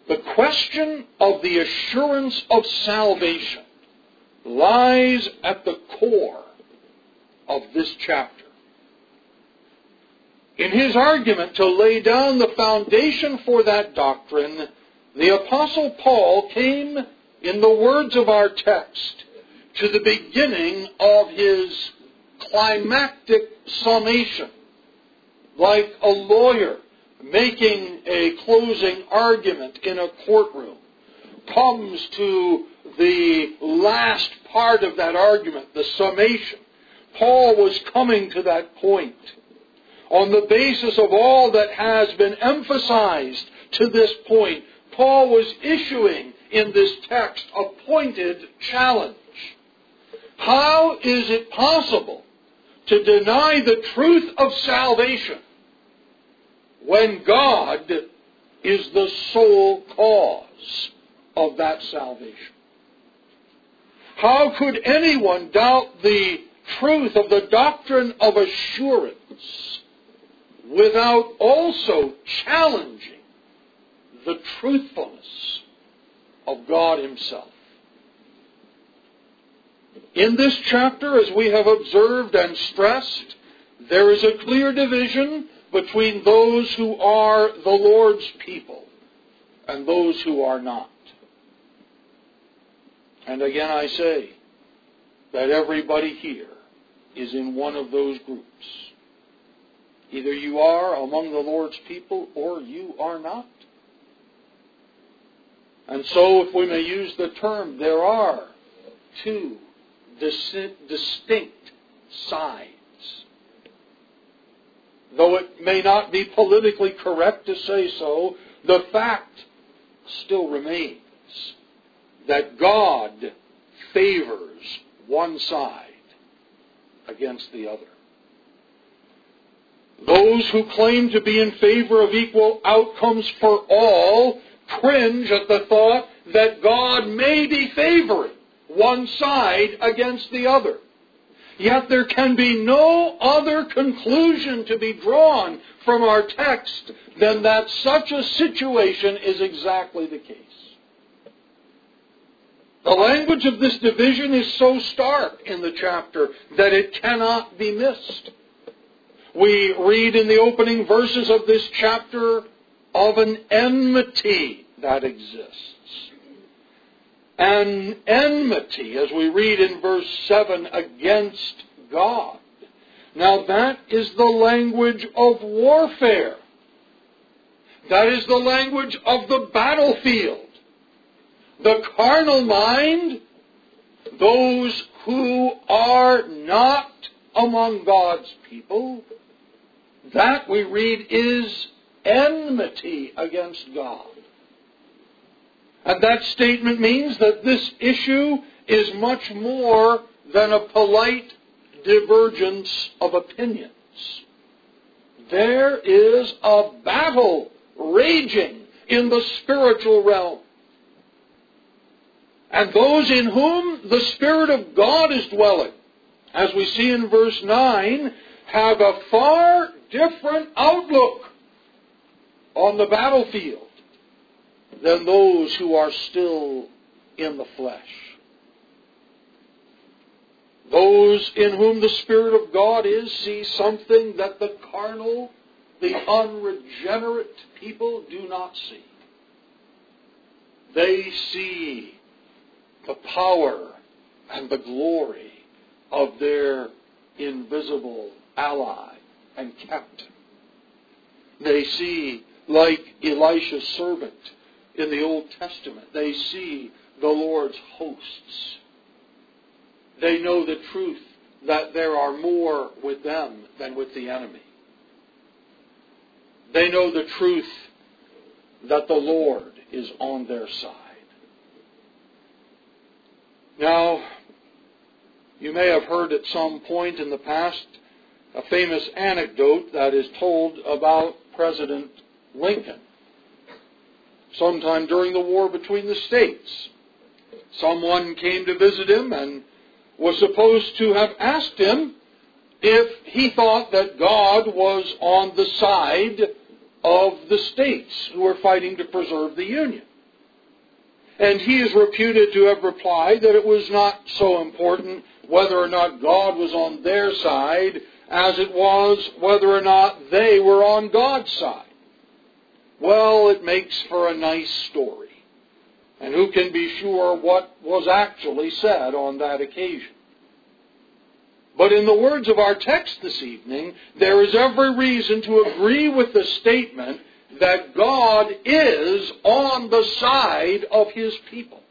The question of the assurance of salvation lies at the core of this chapter. In his argument to lay down the foundation for that doctrine, the Apostle Paul came, in the words of our text, to the beginning of his climactic summation, like a lawyer making a closing argument in a courtroom, comes to the last part of that argument, the summation. Paul was coming to that point. On the basis of all that has been emphasized to this point, Paul was issuing in this text a pointed challenge. How is it possible to deny the truth of salvation when God is the sole cause of that salvation? How could anyone doubt the truth of the doctrine of assurance without also challenging the truthfulness of God Himself? In this chapter, as we have observed and stressed, there is a clear division between those who are the Lord's people and those who are not. And again I say that everybody here is in one of those groups. Either you are among the Lord's people or you are not. And so, if we may use the term, there are two distinct sides. Though it may not be politically correct to say so, the fact still remains that God favors one side against the other. Those who claim to be in favor of equal outcomes for all cringe at the thought that God may be favoring one side against the other. Yet there can be no other conclusion to be drawn from our text than that such a situation is exactly the case. The language of this division is so stark in the chapter that it cannot be missed. We read in the opening verses of this chapter of an enmity that exists. An enmity, as we read in verse 7, against God. Now that is the language of warfare. That is the language of the battlefield. The carnal mind, those who are not among God's people, that we read is enmity against God. And that statement means that this issue is much more than a polite divergence of opinions. There is a battle raging in the spiritual realm. And those in whom the Spirit of God is dwelling, as we see in verse 9, have a far different outlook on the battlefield than those who are still in the flesh. Those in whom the Spirit of God is see something that the carnal, the unregenerate people do not see. They see the power and the glory of their invisible ally and captain. They see, like Elisha's servant in the Old Testament, they see the Lord's hosts. They know the truth that there are more with them than with the enemy. They know the truth that the Lord is on their side. Now, you may have heard at some point in the past a famous anecdote that is told about President Lincoln. Sometime during the war between the states, someone came to visit him and was supposed to have asked him if he thought that God was on the side of the states who were fighting to preserve the Union. And he is reputed to have replied that it was not so important whether or not God was on their side as it was whether or not they were on God's side. Well, it makes for a nice story. And who can be sure what was actually said on that occasion? But in the words of our text this evening, there is every reason to agree with the statement that God is on the side of His people.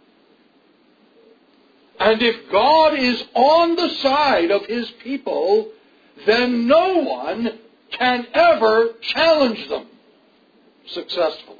And if God is on the side of His people, then no one can ever challenge them successfully.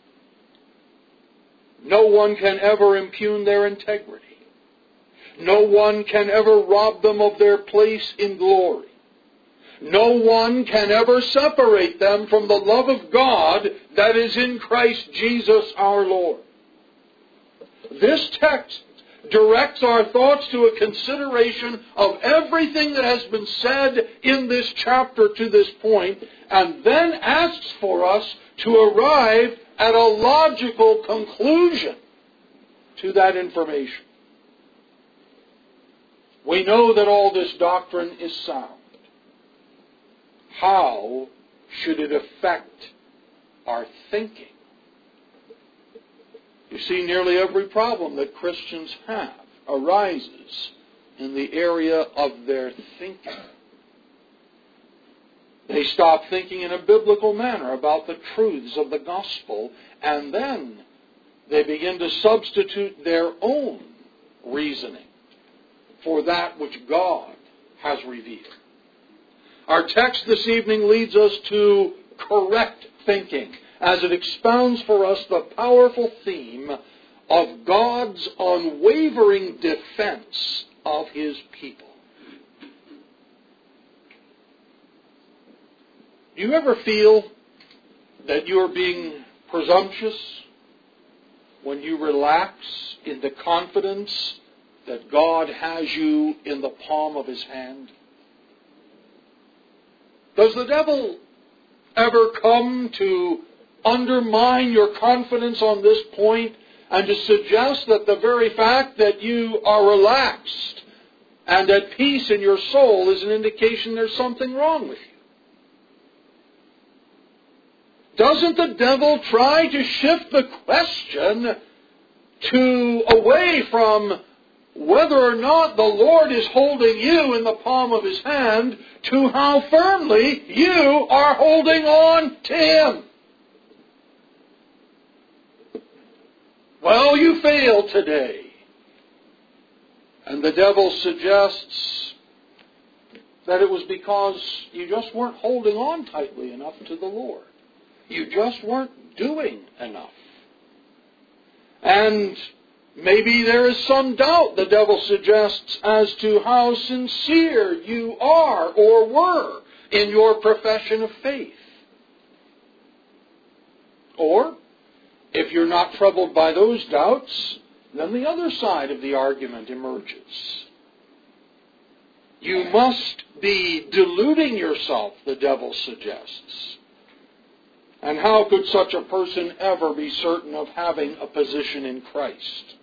No one can ever impugn their integrity. No one can ever rob them of their place in glory. No one can ever separate them from the love of God that is in Christ Jesus our Lord. This text directs our thoughts to a consideration of everything that has been said in this chapter to this point, and then asks for us to arrive at a logical conclusion to that information. We know that all this doctrine is sound. How should it affect our thinking? You see, nearly every problem that Christians have arises in the area of their thinking. They stop thinking in a biblical manner about the truths of the gospel, and then they begin to substitute their own reasoning for that which God has revealed. Our text this evening leads us to correct thinking as it expounds for us the powerful theme of God's unwavering defense of His people. Do you ever feel that you are being presumptuous when you relax in the confidence that God has you in the palm of His hand? Does the devil ever come to undermine your confidence on this point and to suggest that the very fact that you are relaxed and at peace in your soul is an indication there's something wrong with you? Doesn't the devil try to shift the question away from whether or not the Lord is holding you in the palm of His hand to how firmly you are holding on to Him? Well, you failed today. And the devil suggests that it was because you just weren't holding on tightly enough to the Lord. You just weren't doing enough. And maybe there is some doubt, the devil suggests, as to how sincere you are or were in your profession of faith. Or, if you're not troubled by those doubts, then the other side of the argument emerges. You must be deluding yourself, the devil suggests. And how could such a person ever be certain of having a position in Christ?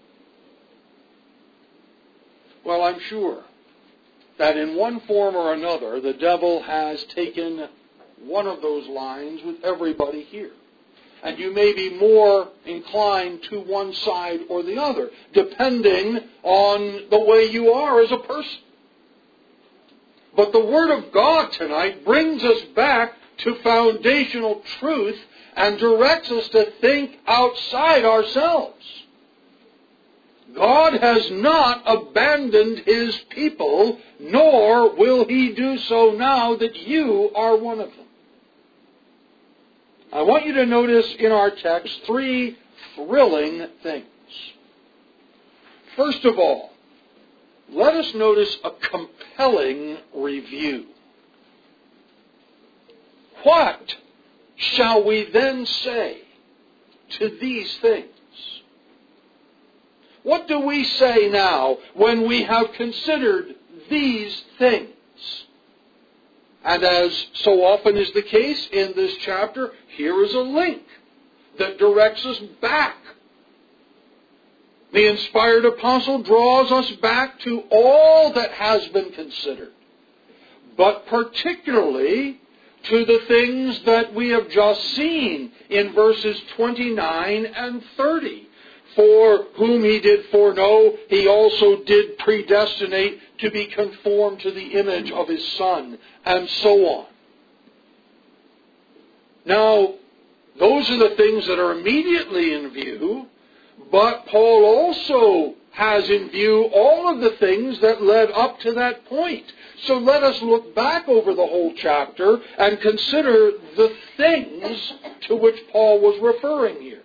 Well, I'm sure that in one form or another, the devil has taken one of those lines with everybody here. And you may be more inclined to one side or the other, depending on the way you are as a person. But the Word of God tonight brings us back to foundational truth and directs us to think outside ourselves. God has not abandoned His people, nor will He do so now that you are one of them. I want you to notice in our text three thrilling things. First of all, let us notice a compelling review. What shall we then say to these things? What do we say now when we have considered these things? And as so often is the case in this chapter, here is a link that directs us back The inspired apostle draws us back to all that has been considered, but particularly to the things that we have just seen in verses 29 and 30. For whom he did foreknow, he also did predestinate to be conformed to the image of his Son, and so on. Now, those are the things that are immediately in view, but Paul also has in view all of the things that led up to that point. So let us look back over the whole chapter and consider the things to which Paul was referring here.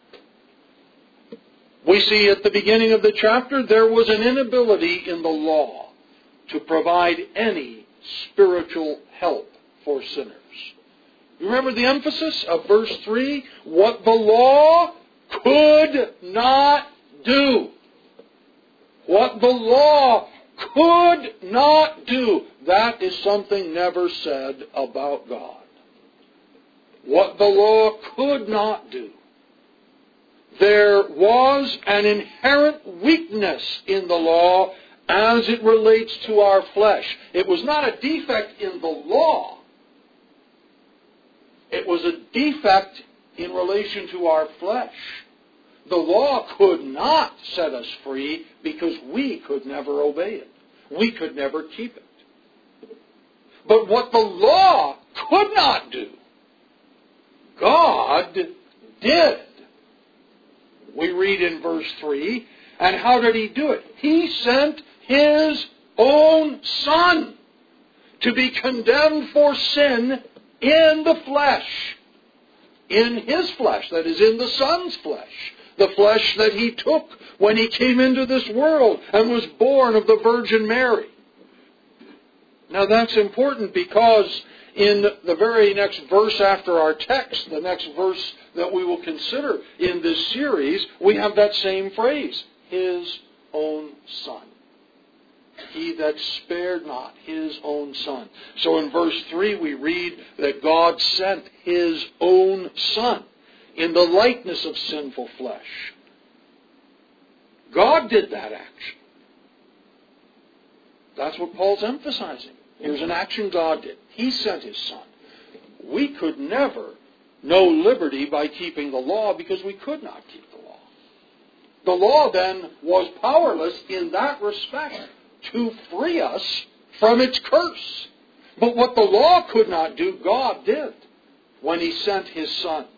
We see at the beginning of the chapter there was an inability in the law to provide any spiritual help for sinners. You remember the emphasis of verse 3? What the law could not do. What the law could not do. That is something never said about God. What the law could not do. There was an inherent weakness in the law as it relates to our flesh. It was not a defect in the law. It was a defect in relation to our flesh. The law could not set us free because we could never obey it. We could never keep it. But what the law could not do, God did. We read in verse 3, and how did he do it? He sent his own Son to be condemned for sin in the flesh. In his flesh, that is, in the Son's flesh. The flesh that he took when he came into this world and was born of the Virgin Mary. Now that's important because in the very next verse after our text, the next verse that we will consider in this series, we have that same phrase, his own Son. He that spared not his own Son. So in verse 3 we read that God sent his own Son in the likeness of sinful flesh. God did that action. That's what Paul's emphasizing. Here's an action God did. He sent his Son. We could never know liberty by keeping the law because we could not keep the law. The law then was powerless in that respect to free us from its curse. But what the law could not do, God did when he sent his Son.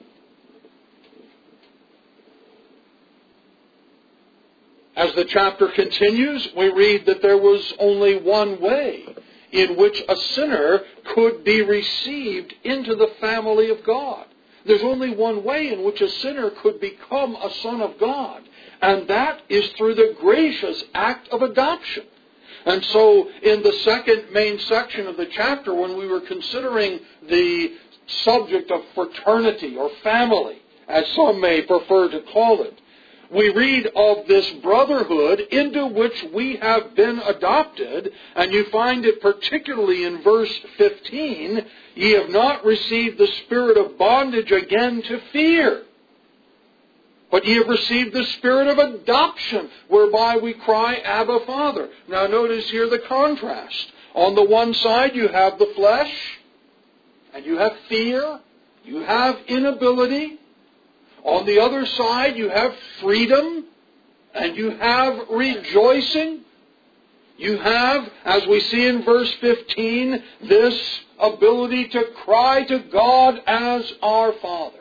As the chapter continues, we read that there was only one way in which a sinner could be received into the family of God. There's only one way in which a sinner could become a son of God, and that is through the gracious act of adoption. And so in the second main section of the chapter, when we were considering the subject of fraternity or family, as some may prefer to call it, we read of this brotherhood into which we have been adopted, and you find it particularly in verse 15, ye have not received the spirit of bondage again to fear, but ye have received the spirit of adoption, whereby we cry, Abba, Father. Now notice here the contrast. On the one side you have the flesh, and you have fear, you have inability. On the other side, you have freedom and you have rejoicing. You have, as we see in verse 15, this ability to cry to God as our Father.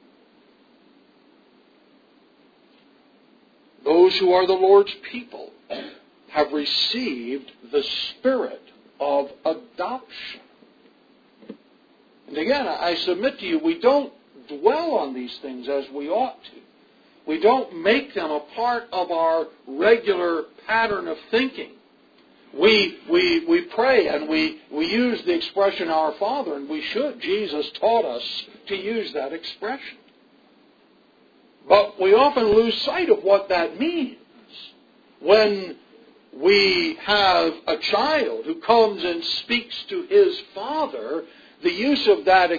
Those who are the Lord's people have received the spirit of adoption. And again, I submit to you, we don't dwell on these things as we ought to. We don't make them a part of our regular pattern of thinking. We pray and we use the expression Our Father, and we should. Jesus taught us to use that expression. But we often lose sight of what that means. When we have a child who comes and speaks to his father, the use of that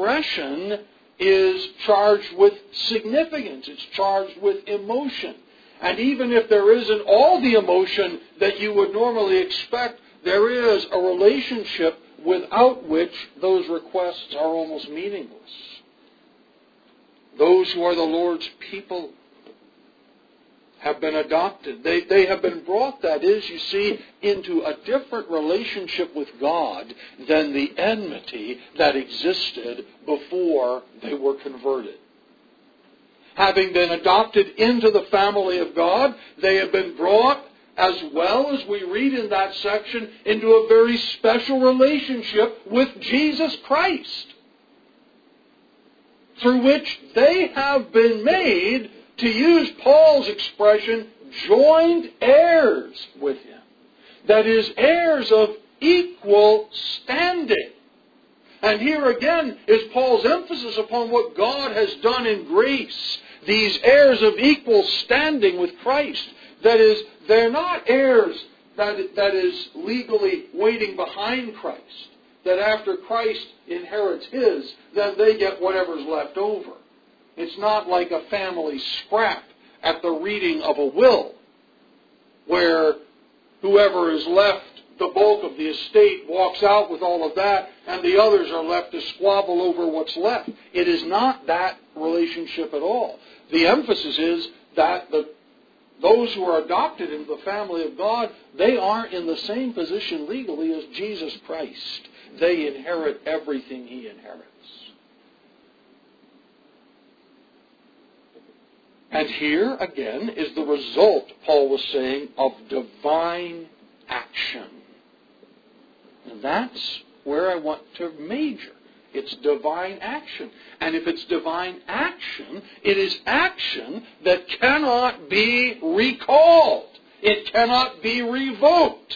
expression is charged with significance. It's charged with emotion. And even if there isn't all the emotion that you would normally expect, there is a relationship without which those requests are almost meaningless. Those who are the Lord's people have been adopted. They have been brought, that is, you see, into a different relationship with God than the enmity that existed before they were converted. Having been adopted into the family of God, they have been brought, as well as we read in that section, into a very special relationship with Jesus Christ, through which they have been made, to use Paul's expression, joined heirs with Him. That is, heirs of equal standing. And here again is Paul's emphasis upon what God has done in grace. These heirs of equal standing with Christ. That is, they're not heirs that is legally waiting behind Christ. That after Christ inherits his, then they get whatever's left over. It's not like a family scrap at the reading of a will, where whoever is left the bulk of the estate walks out with all of that, and the others are left to squabble over what's left. It is not that relationship at all. The emphasis is that those who are adopted into the family of God, they aren't in the same position legally as Jesus Christ. They inherit everything He inherits. And here, again, is the result, Paul was saying, of divine action. And that's where I want to major. It's divine action. And if it's divine action, it is action that cannot be recalled. It cannot be revoked.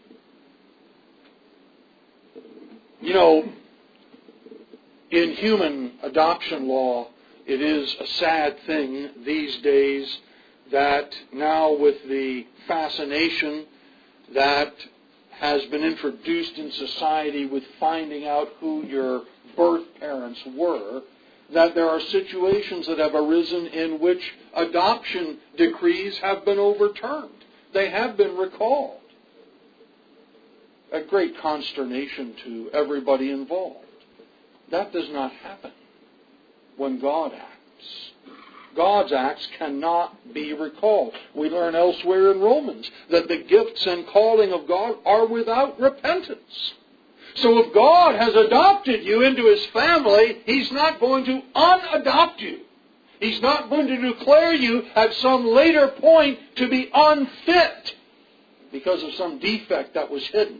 You know, in human adoption law, it is a sad thing these days that now with the fascination that has been introduced in society with finding out who your birth parents were, that there are situations that have arisen in which adoption decrees have been overturned. They have been recalled. A great consternation to everybody involved. That does not happen when God acts. God's acts cannot be recalled. We learn elsewhere in Romans that the gifts and calling of God are without repentance. So if God has adopted you into His family, He's not going to unadopt you. He's not going to declare you at some later point to be unfit because of some defect that was hidden.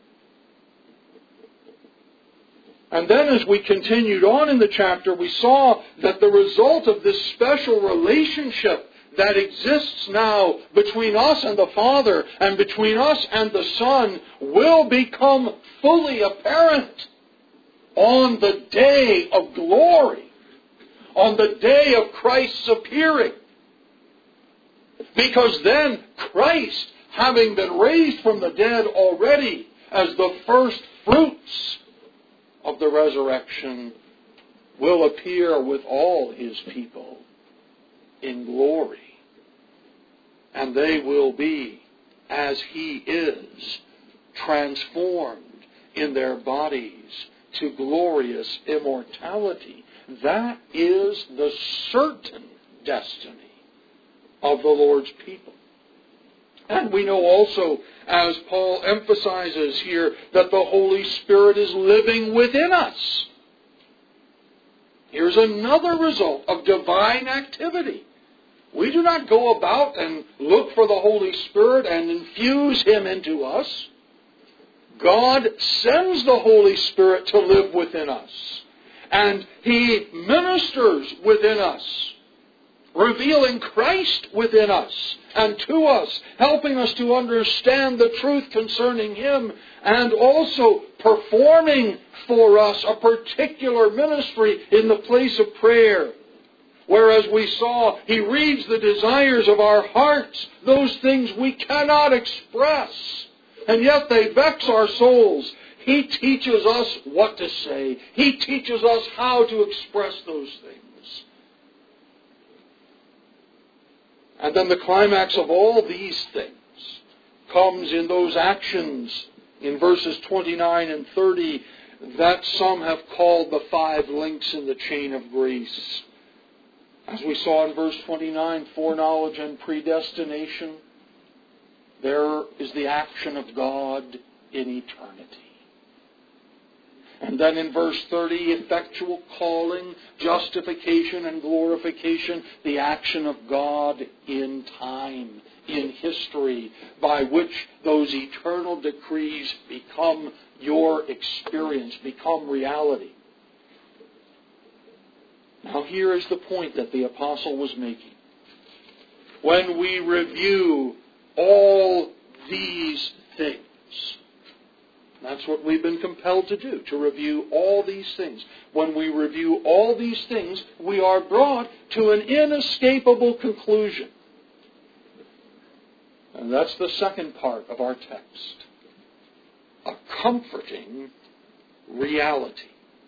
And then as we continued on in the chapter, we saw that the result of this special relationship that exists now between us and the Father and between us and the Son will become fully apparent on the day of glory, on the day of Christ's appearing. Because then Christ, having been raised from the dead already as the first fruits of the resurrection, will appear with all His people in glory. And they will be, as He is, transformed in their bodies to glorious immortality. That is the certain destiny of the Lord's people. And we know also, as Paul emphasizes here, that the Holy Spirit is living within us. Here's another result of divine activity. We do not go about and look for the Holy Spirit and infuse Him into us. God sends the Holy Spirit to live within us. And He ministers within us, revealing Christ within us and to us, helping us to understand the truth concerning Him, and also performing for us a particular ministry in the place of prayer. Whereas we saw, He reads the desires of our hearts, those things we cannot express, and yet they vex our souls. He teaches us what to say. He teaches us how to express those things. And then the climax of all these things comes in those actions in verses 29 and 30 that some have called the 5 links in the chain of grace. As we saw in verse 29, foreknowledge and predestination, there is the action of God in eternity. And then in verse 30, effectual calling, justification and glorification, the action of God in time, in history, by which those eternal decrees become your experience, become reality. Now here is the point that the apostle was making. When we review all these things, that's what we've been compelled to do, to review all these things. When we review all these things, we are brought to an inescapable conclusion. And that's the second part of our text. A comforting reality.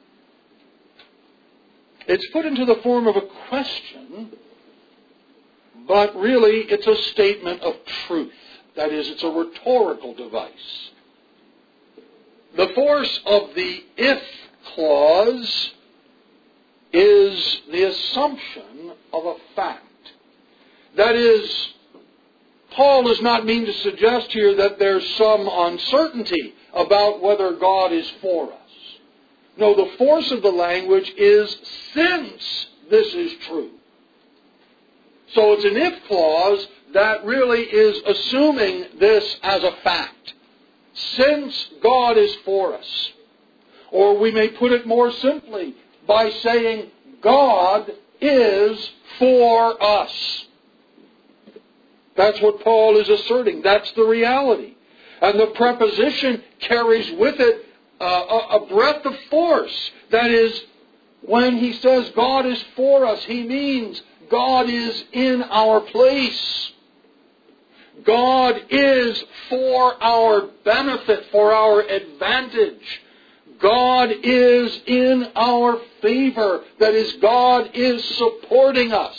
It's put into the form of a question, but really it's a statement of truth. That is, it's a rhetorical device. The force of the if clause is the assumption of a fact. That is, Paul does not mean to suggest here that there's some uncertainty about whether God is for us. No, the force of the language is since this is true. So it's an if clause that really is assuming this as a fact. Since God is for us. Or we may put it more simply by saying God is for us. That's what Paul is asserting. That's the reality. And the preposition carries with it a breadth of force. That is, when he says God is for us, he means God is in our place. God is for our benefit, for our advantage. God is in our favor. That is, God is supporting us.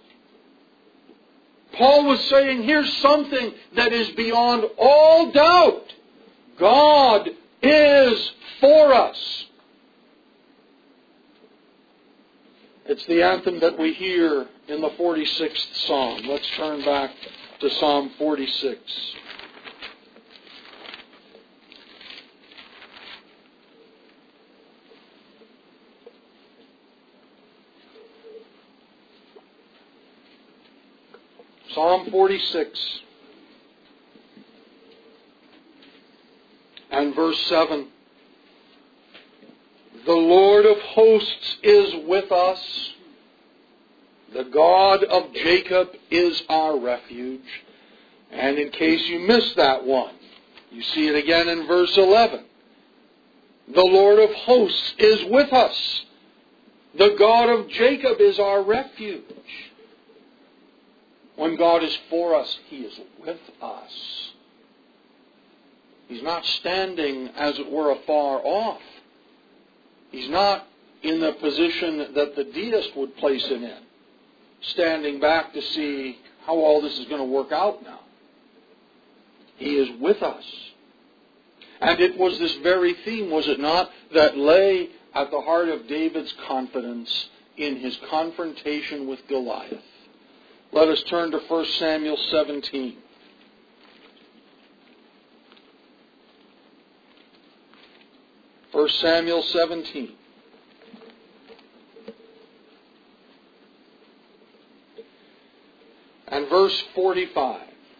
Paul was saying, here's something that is beyond all doubt. God is for us. It's the anthem that we hear in the 46th Psalm. Let's turn back to Psalm 46. Psalm 46 and verse 7. The Lord of hosts is with us. The God of Jacob is our refuge. And in case you missed that one, you see it again in verse 11. The Lord of hosts is with us. The God of Jacob is our refuge. When God is for us, He is with us. He's not standing, as it were, afar off. He's not in the position that the deist would place him in, standing back to see how all this is going to work out now. He is with us. And it was this very theme, was it not, that lay at the heart of David's confidence in his confrontation with Goliath. Let us turn to 1 Samuel 17. First Samuel 17. And verse 45.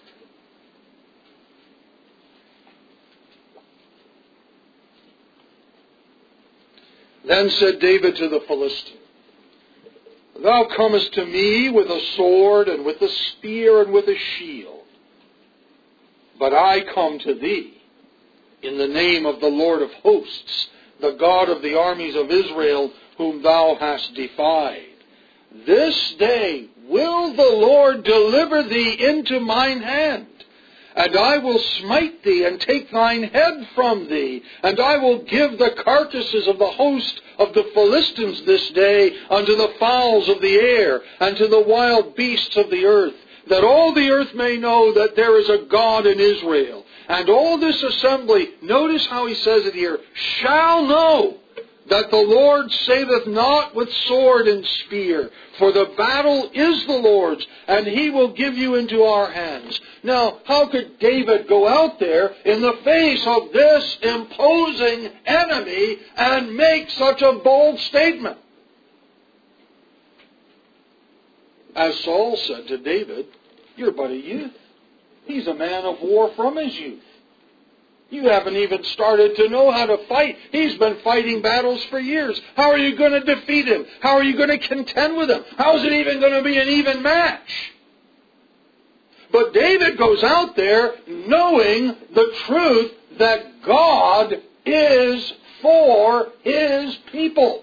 Then said David to the Philistine, Thou comest to me with a sword and with a spear and with a shield. But I come to thee in the name of the Lord of hosts, the God of the armies of Israel, whom thou hast defied. This day will the Lord deliver thee into mine hand. And I will smite thee, and take thine head from thee. And I will give the carcasses of the host of the Philistines this day unto the fowls of the air, and to the wild beasts of the earth. that all the earth may know that there is a God in Israel. And all this assembly, notice how he says it here, shall know that the Lord saveth not with sword and spear, for the battle is the Lord's, and he will give you into our hands. Now, how could David go out there in the face of this imposing enemy and make such a bold statement? As Saul said to David, you're but a youth. He's a man of war from his youth. You haven't even started to know how to fight. He's been fighting battles for years. How are you going to defeat him? How are you going to contend with him? How is it even going to be an even match? But David goes out there knowing the truth that God is for his people.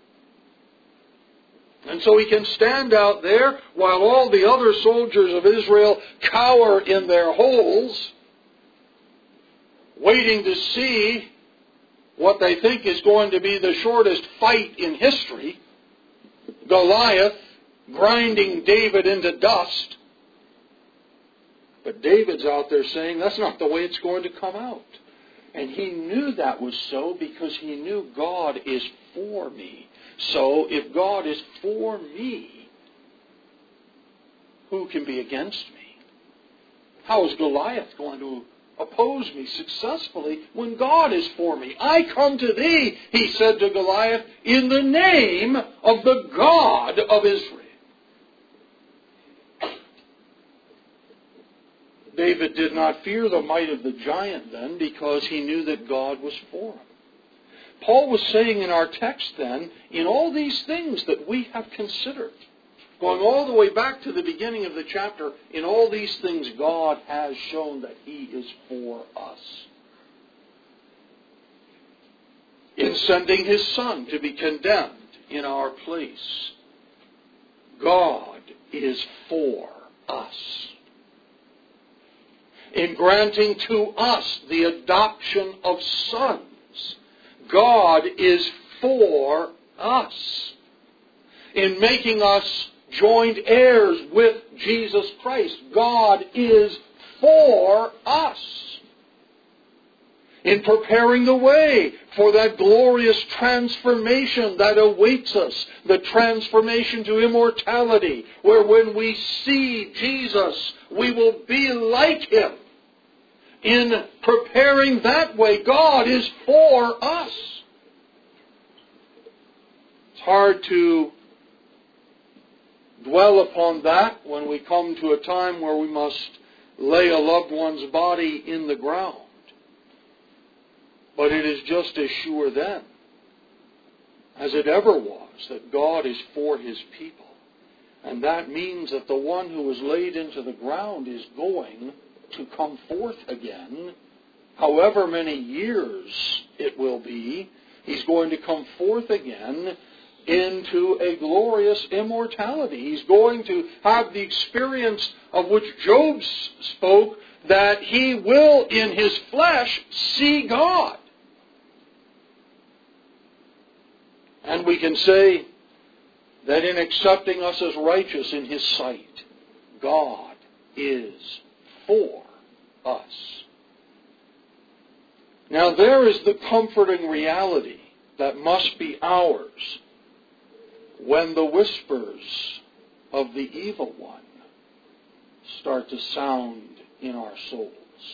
And so he can stand out there while all the other soldiers of Israel cower in their holes, waiting to see what they think is going to be the shortest fight in history. Goliath grinding David into dust. But David's out there saying, that's not the way it's going to come out. And he knew that was so because he knew God is for me. So if God is for me, who can be against me? How is Goliath going to oppose me successfully when God is for me? I come to thee, he said to Goliath, in the name of the God of Israel. David did not fear the might of the giant then because he knew that God was for him. Paul was saying in our text then, in all these things that we have considered, going all the way back to the beginning of the chapter, in all these things God has shown that he is for us. In sending his Son to be condemned in our place, God is for us. In granting to us the adoption of sons, God is for us. In making us joint heirs with Jesus Christ, God is for us. In preparing the way for that glorious transformation that awaits us, the transformation to immortality, where when we see Jesus, we will be like him. In preparing that way, God is for us. It's hard to dwell upon that when we come to a time where we must lay a loved one's body in the ground. But it is just as sure then, as it ever was, that God is for his people. And that means that the one who was laid into the ground is going to come forth again, however many years it will be. He's going to come forth again into a glorious immortality. He's going to have the experience of which Job spoke, that he will in his flesh see God. And we can say that in accepting us as righteous in his sight, God is for us. Now there is the comforting reality that must be ours when the whispers of the evil one start to sound in our souls.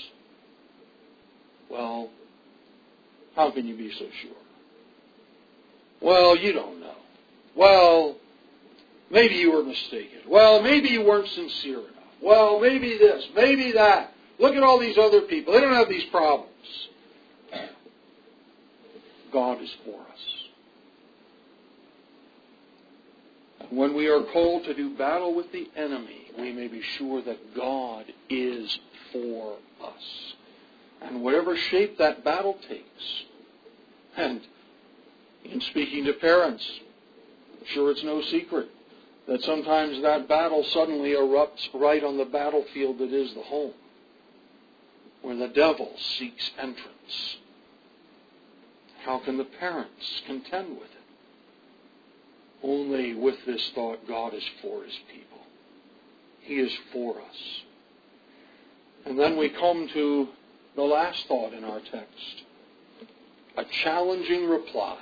Well, how can you be so sure? Well, you don't know. Well, maybe you were mistaken. Well, maybe you weren't sincere enough. Well, maybe this, maybe that. Look at all these other people. They don't have these problems. God is for us. And when we are called to do battle with the enemy, we may be sure that God is for us. And whatever shape that battle takes, and in speaking to parents, I'm sure it's no secret that sometimes that battle suddenly erupts right on the battlefield that is the home, where the devil seeks entrance. How can the parents contend with it? Only with this thought, God is for his people. He is for us. And then we come to the last thought in our text. A challenging reply.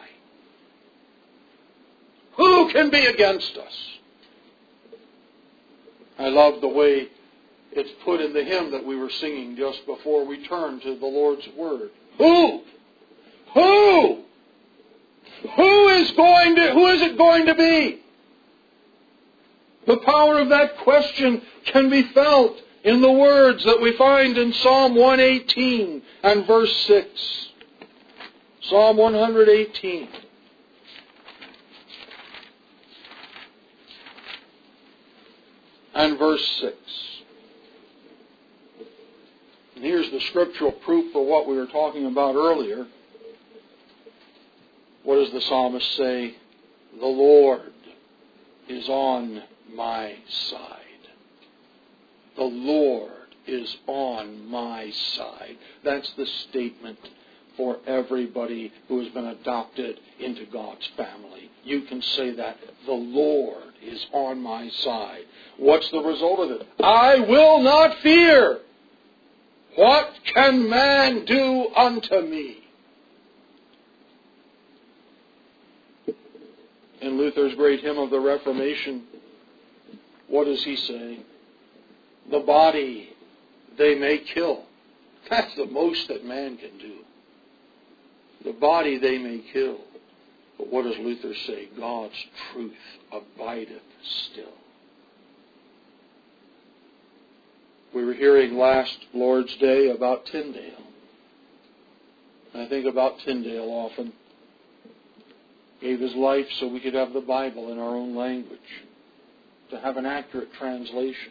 Who can be against us? I love the way it's put in the hymn that we were singing just before we turned to the Lord's Word. Who? Who? Who is it going to be? The power of that question can be felt in the words that we find in Psalm 118 and verse 6. Psalm 118. And verse 6. And here's the scriptural proof for what we were talking about earlier. What does the psalmist say? The Lord is on my side. The Lord is on my side. That's the statement for everybody who has been adopted into God's family. You can say that. The Lord is on my side. What's the result of it? I will not fear. What can man do unto me? In Luther's great hymn of the Reformation, what does he say? The body they may kill. That's the most that man can do. The body they may kill. But what does Luther say? God's truth abideth still. We were hearing last Lord's Day about Tyndale. I think about Tyndale often. Gave his life so we could have the Bible in our own language, to have an accurate translation.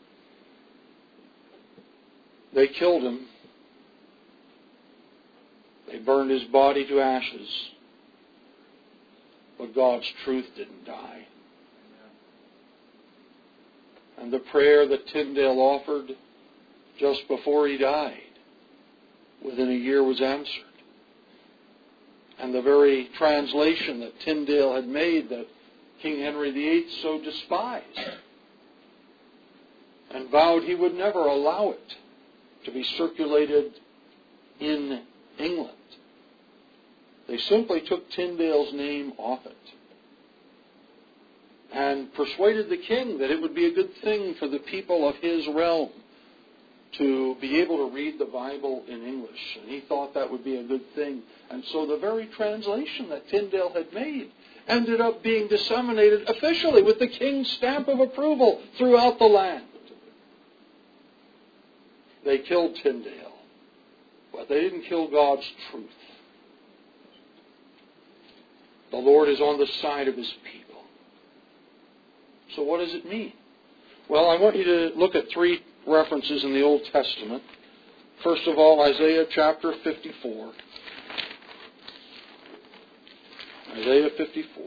They killed him. They burned his body to ashes. But God's truth didn't die. And the prayer that Tyndale offered just before he died, within a year was answered. And the very translation that Tyndale had made that King Henry VIII so despised and vowed he would never allow it to be circulated in England. They simply took Tyndale's name off it and persuaded the king that it would be a good thing for the people of his realm to be able to read the Bible in English. And he thought that would be a good thing. And so the very translation that Tyndale had made ended up being disseminated officially with the king's stamp of approval throughout the land. They killed Tyndale, but they didn't kill God's truth. The Lord is on the side of His people. So what does it mean? Well, I want you to look at three references in the Old Testament. First of all, Isaiah chapter 54. Isaiah 54.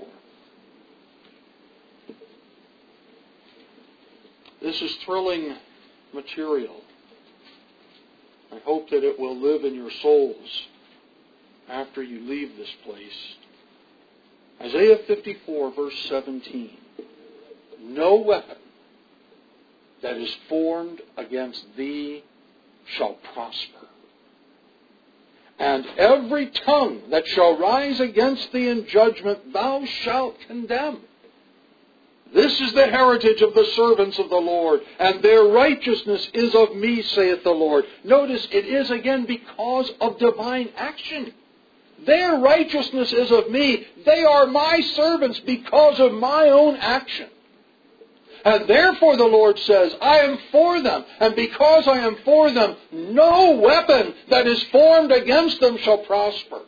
This is thrilling material. I hope that it will live in your souls after you leave this place. Isaiah 54, verse 17. No weapon that is formed against thee shall prosper. And every tongue that shall rise against thee in judgment thou shalt condemn. This is the heritage of the servants of the Lord, and their righteousness is of me, saith the Lord. Notice it is again because of divine action. Their righteousness is of me. They are my servants because of my own action. And therefore the Lord says, I am for them. And because I am for them, no weapon that is formed against them shall prosper.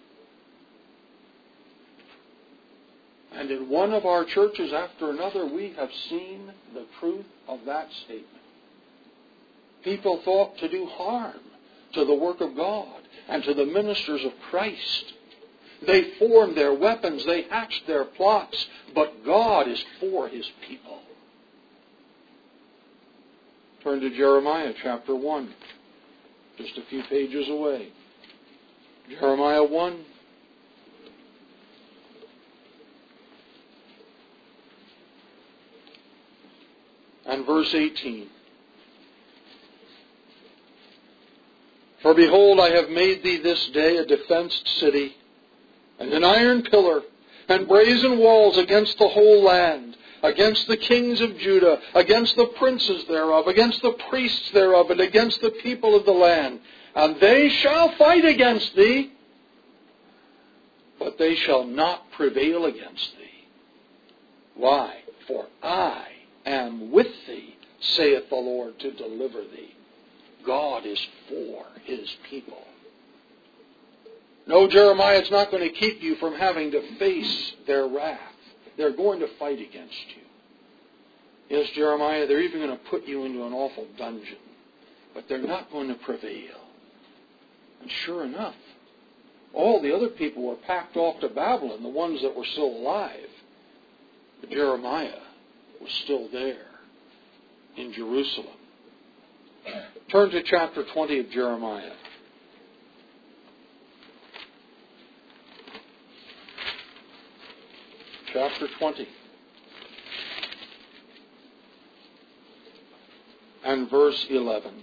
And in one of our churches after another, we have seen the truth of that statement. People thought to do harm to the work of God and to the ministers of Christ. They formed their weapons, they hatched their plots, but God is for His people. Turn to Jeremiah chapter 1, just a few pages away. Jeremiah 1. and verse 18. For behold, I have made thee this day a defenced city, and an iron pillar, and brazen walls against the whole land, against the kings of Judah, against the princes thereof, against the priests thereof, and against the people of the land. And they shall fight against thee, but they shall not prevail against thee. Why? For I am with thee, saith the Lord, to deliver thee. God is for His people. No, Jeremiah, it's not going to keep you from having to face their wrath. They're going to fight against you. Yes, Jeremiah, they're even going to put you into an awful dungeon. But they're not going to prevail. And sure enough, all the other people were packed off to Babylon, the ones that were still alive. But Jeremiah was still there in Jerusalem. Turn to chapter 20 of Jeremiah. Chapter 20. And verse 11.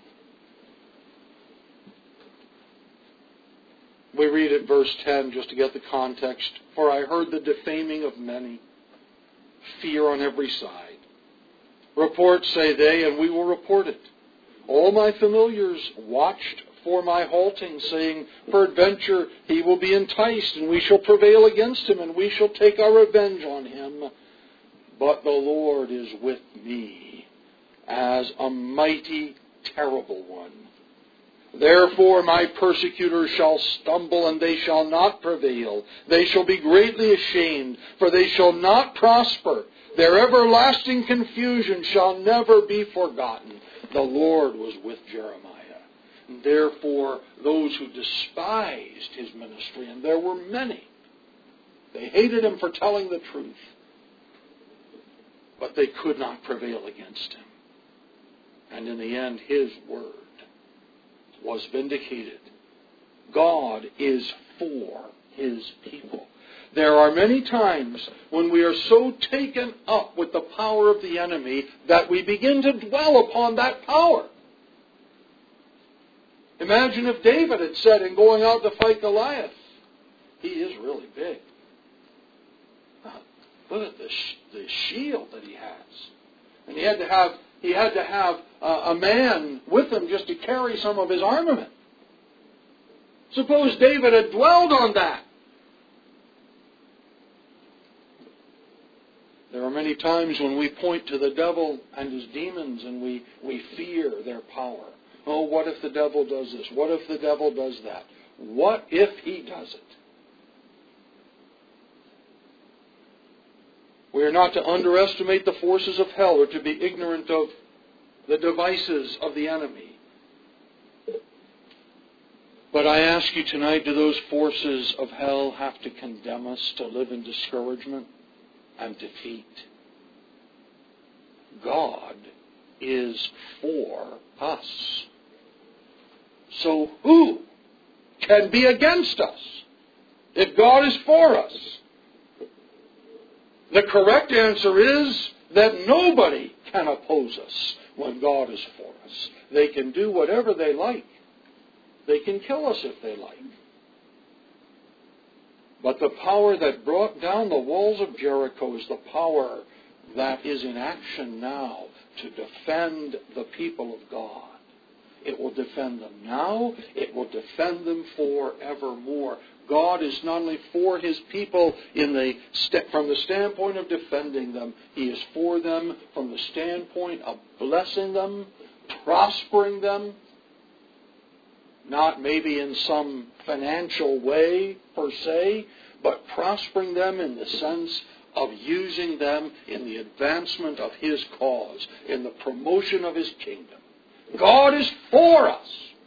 We read at verse 10 just to get the context. For I heard the defaming of many, fear on every side. Report, say they, and we will report it. All my familiars watched for my halting, saying, peradventure he will be enticed, and we shall prevail against him, and we shall take our revenge on him. But the Lord is with me, as a mighty, terrible one. Therefore my persecutors shall stumble, and they shall not prevail. They shall be greatly ashamed, for they shall not prosper. Their everlasting confusion shall never be forgotten. The Lord was with Jeremiah. And therefore, those who despised his ministry, and there were many, they hated him for telling the truth, but they could not prevail against him. And in the end, his word was vindicated. God is for his people. There are many times when we are so taken up with the power of the enemy that we begin to dwell upon that power. Imagine if David had said in going out to fight Goliath, he is really big. Look at the shield that he has. And he had to have a man with him just to carry some of his armament. Suppose David had dwelled on that. There are many times when we point to the devil and his demons and we fear their power. Oh, what if the devil does this? What if the devil does that? What if he does it? We are not to underestimate the forces of hell or to be ignorant of the devices of the enemy. But I ask you tonight, do those forces of hell have to condemn us to live in discouragement and defeat? God is for us. So who can be against us if God is for us? The correct answer is that nobody can oppose us when God is for us. They can do whatever they like. They can kill us if they like. But the power that brought down the walls of Jericho is the power that is in action now to defend the people of God. It will defend them now. It will defend them forevermore. God is not only for his people from the standpoint of defending them. He is for them from the standpoint of blessing them, prospering them. Not maybe in some financial way per se, but prospering them in the sense of using them in the advancement of his cause, in the promotion of his kingdom. God is for us.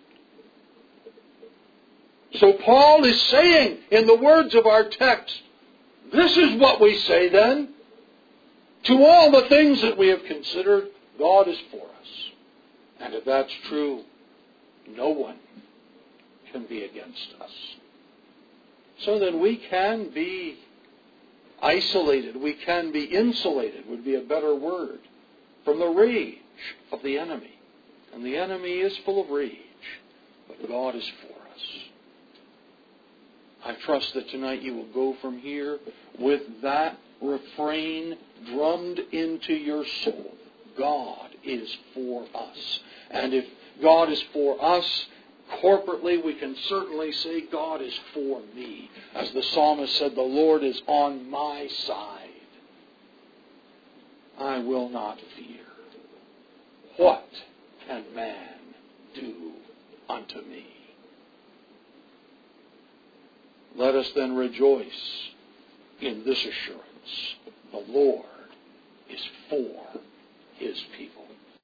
So Paul is saying in the words of our text, this is what we say then. To all the things that we have considered, God is for us. And if that's true, no one can be against us. So then we can be isolated. We can be insulated, would be a better word, from the rage of the enemy. And the enemy is full of rage, but God is for us. I trust that tonight you will go from here with that refrain drummed into your soul. God is for us. And if God is for us, corporately we can certainly say God is for me. As the psalmist said, the Lord is on my side. I will not fear. What can man do unto me? Let us then rejoice in this assurance. The Lord is for His people.